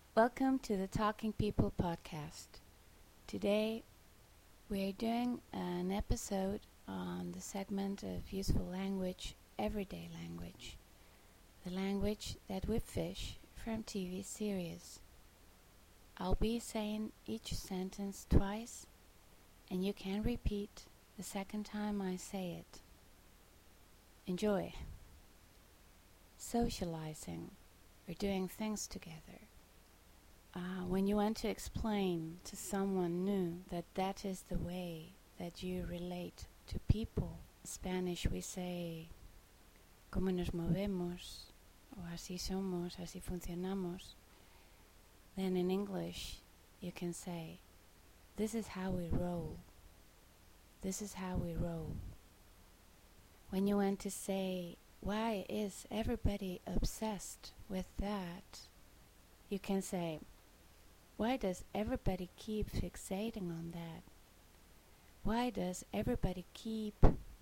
Welcome to the Talking People podcast. Today we are doing an episode on the segment of useful language, everyday language, the language that we fish from TV series. I'll be saying each sentence twice, and you can repeat the second time I say it. Enjoy. Socializing, or doing things together. When you want to explain to someone new that is the way that you relate to people. In Spanish we say, como nos movemos, o así somos, así funcionamos. Then in English you can say, this is how we roll. This is how we roll. When you want to say, why is everybody obsessed with that? You can say, why does everybody keep fixating on that? Why does everybody keep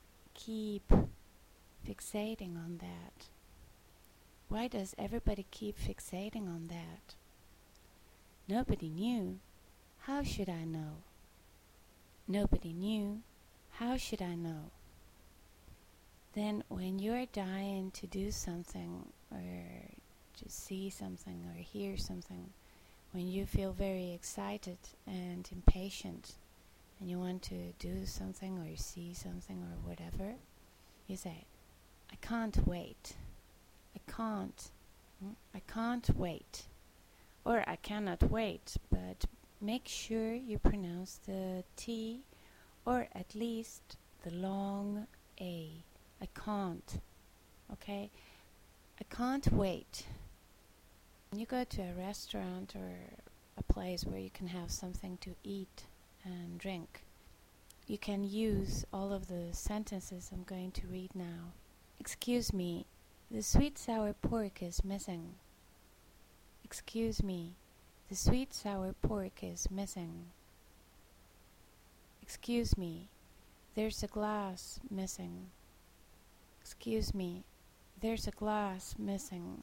fixating on that? Why does everybody keep fixating on that? Nobody knew. How should I know? Nobody knew. How should I know? Then when you're dying to do something or to see something or hear something, when you feel very excited and impatient and you want to do something or see something or whatever, you say, I can't wait. I can't wait. Or I cannot wait, but make sure you pronounce the T or at least the long A. I can't. Okay? I can't wait. When you go to a restaurant or a place where you can have something to eat and drink, you can use all of the sentences I'm going to read now. Excuse me, the sweet sour pork is missing. Excuse me, the sweet sour pork is missing. Excuse me, there's a glass missing. Excuse me, there's a glass missing.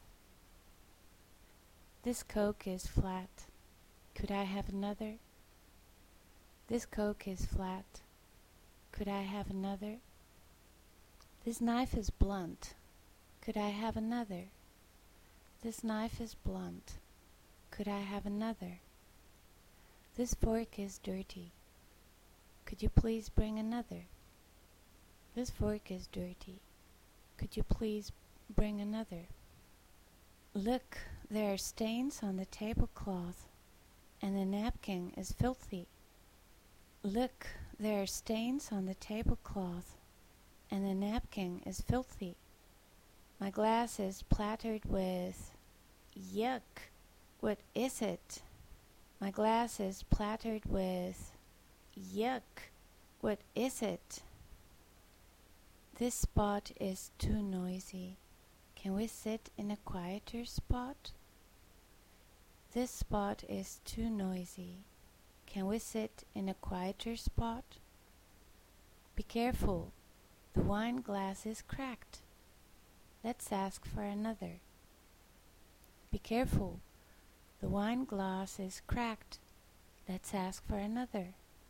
This Coke is flat. Could I have another? This Coke is flat. Could I have another? This knife is blunt. Could I have another? This knife is blunt. Could I have another? This fork is dirty. Could you please bring another? This fork is dirty. Could you please bring another? Look, there are stains on the tablecloth, and the napkin is filthy. Look, there are stains on the tablecloth, and the napkin is filthy. My glass is plattered with... Yuck! What is it? My glass is plattered with... Yuck! What is it? This spot is too noisy. Can we sit in a quieter spot? This spot is too noisy. Can we sit in a quieter spot? Be careful. The wine glass is cracked. Let's ask for another. Be careful. The wine glass is cracked. Let's ask for another.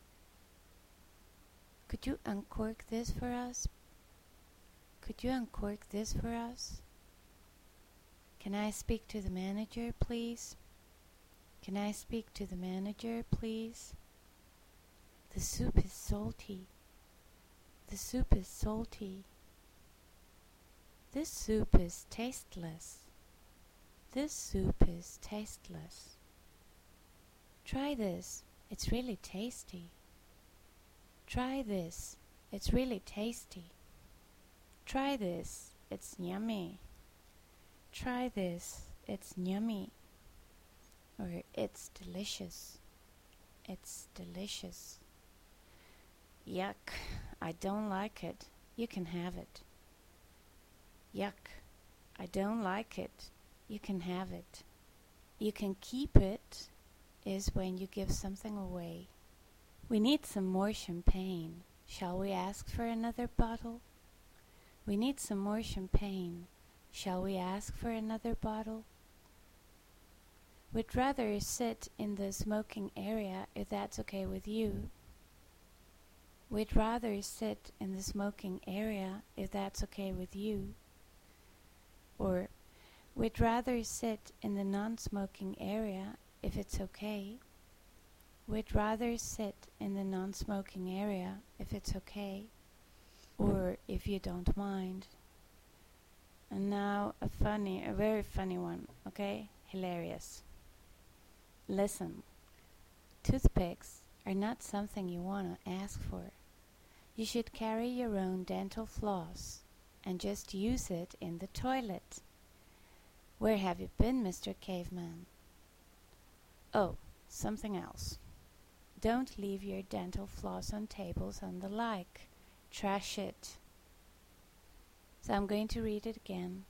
Could you uncork this for us? Could you uncork this for us? Can I speak to the manager, please? Can I speak to the manager, please? The soup is salty. The soup is salty. This soup is tasteless. This soup is tasteless. Try this. It's really tasty. Try this. It's really tasty. Try this. It's yummy. Try this. It's yummy. Or it's delicious. It's delicious. Yuck. I don't like it. You can have it. Yuck. I don't like it. You can have it. You can keep it is when you give something away. We need some more champagne. Shall we ask for another bottle? We need some more champagne. Shall we ask for another bottle? We'd rather sit in the smoking area if that's okay with you. We'd rather sit in the smoking area if that's okay with you. Or, we'd rather sit in the non-smoking area if it's okay. We'd rather sit in the non-smoking area if it's okay. Or if you don't mind. And now a very funny one, okay? Hilarious. Listen, toothpicks are not something you want to ask for. You should carry your own dental floss and just use it in the toilet. Where have you been, Mr. Caveman? Oh, something else. Don't leave your dental floss on tables and the like. Trash it. So I'm going to read it again.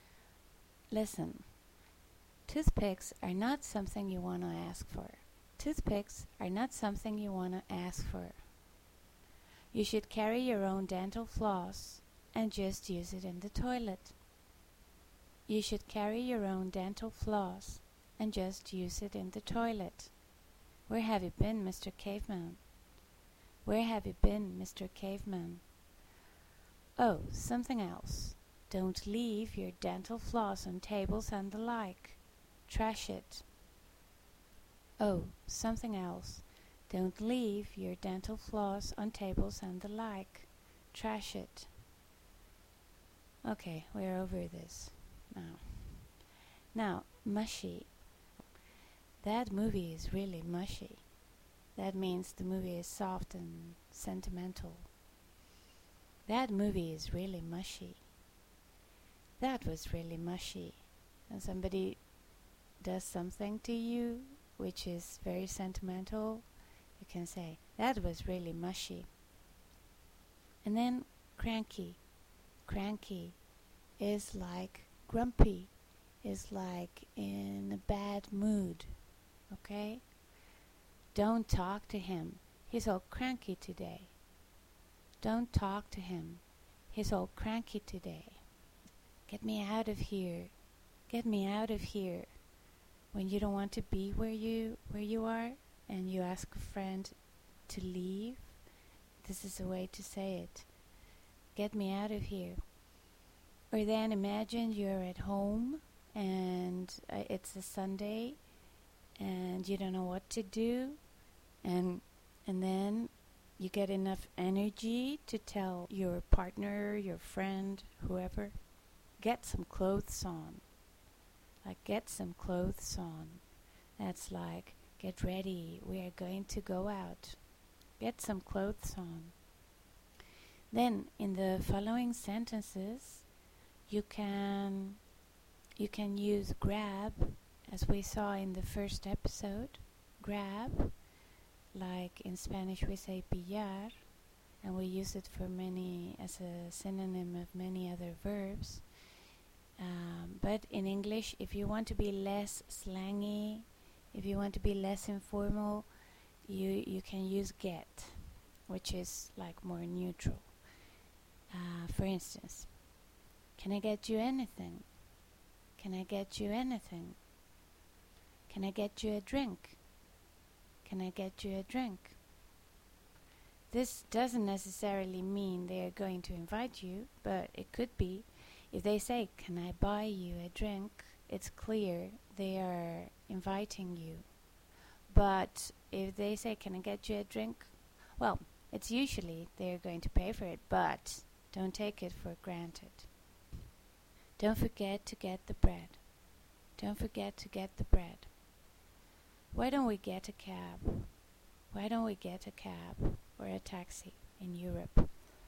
Listen, toothpicks are not something you want to ask for. Toothpicks are not something you want to ask for. You should carry your own dental floss and just use it in the toilet. You should carry your own dental floss and just use it in the toilet. Where have you been, Mr. Caveman? Where have you been, Mr. Caveman? Oh, something else. Don't leave your dental floss on tables and the like. Trash it. Oh, something else. Don't leave your dental floss on tables and the like. Trash it. Okay, we're over this now. Now, mushy. That movie is really mushy. That means the movie is soft and sentimental. That movie is really mushy. That was really mushy. And somebody does something to you which is very sentimental, you can say, that was really mushy. And then cranky. Cranky is like grumpy, is like in a bad mood, okay? Don't talk to him. He's all cranky today. Don't talk to him. He's all cranky today. Get me out of here. Get me out of here. When you don't want to be where you are and you ask a friend to leave, this is a way to say it. Get me out of here. Or then imagine you're at home and it's a Sunday and you don't know what to do, and then you get enough energy to tell your partner, your friend, whoever, get some clothes on. Like, get some clothes on. That's like, get ready, we are going to go out. Get some clothes on. Then, in the following sentences, you can use grab, as we saw in the first episode. Grab, like in Spanish we say pillar, and we use it for as a synonym of many other verbs. But in English, if you want to be less slangy, if you want to be less informal, you can use get, which is like more neutral. For instance, can I get you anything? Can I get you anything? Can I get you a drink? Can I get you a drink? This doesn't necessarily mean they are going to invite you, but it could be. If they say, can I buy you a drink, it's clear they are inviting you. But if they say, can I get you a drink? Well, it's usually they are going to pay for it, but don't take it for granted. Don't forget to get the bread. Don't forget to get the bread. Why don't we get a cab? Why don't we get a cab or a taxi in Europe?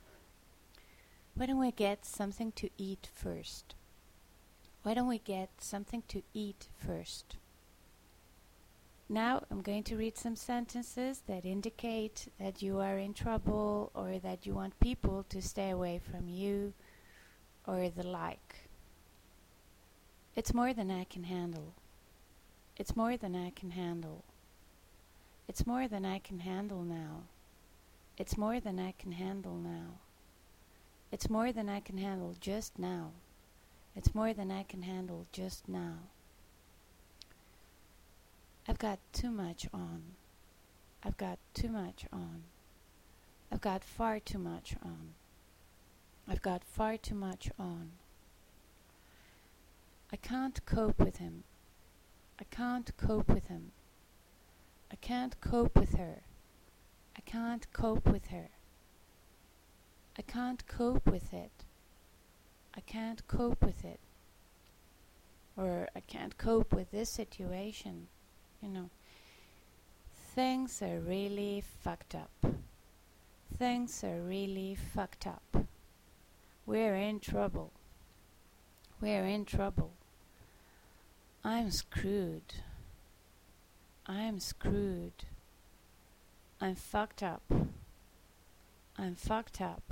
Why don't we get something to eat first? Why don't we get something to eat first? Now I'm going to read some sentences that indicate that you are in trouble or that you want people to stay away from you or the like. It's more than I can handle. It's more than I can handle. It's more than I can handle now. It's more than I can handle now. It's more than I can handle just now. It's more than I can handle just now. I've got too much on. I've got too much on. I've got far too much on. I've got far too much on. I can't cope with him. I can't cope with him. I can't cope with her. I can't cope with her. I can't cope with it. I can't cope with it. Or I can't cope with this situation. You know, things are really fucked up. Things are really fucked up. We're in trouble. We're in trouble. I'm screwed. I'm screwed. I'm fucked up. I'm fucked up.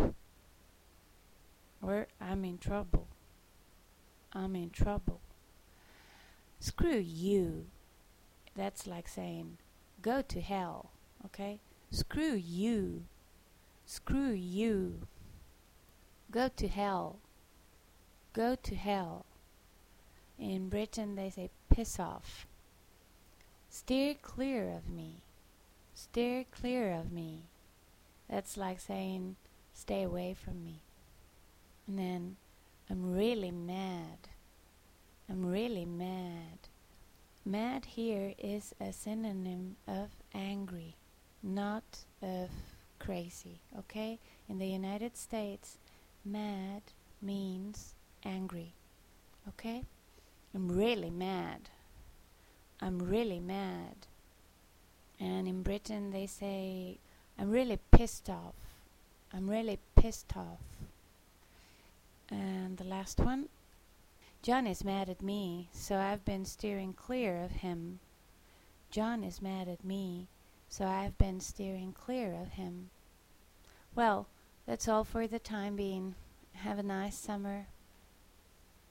Or I'm in trouble. I'm in trouble. Screw you. That's like saying, go to hell, okay? Screw you. Screw you. Go to hell. Go to hell. In Britain they say piss off. Steer clear of me. Steer clear of me. That's like saying, stay away from me. And then, I'm really mad. I'm really mad. Mad here is a synonym of angry, not of crazy, okay? In the United States, mad means angry, okay? I'm really mad. I'm really mad. And in Britain they say, I'm really pissed off. I'm really pissed off. And the last one, John is mad at me, so I've been steering clear of him. John is mad at me, so I've been steering clear of him. Well, that's all for the time being. Have a nice summer.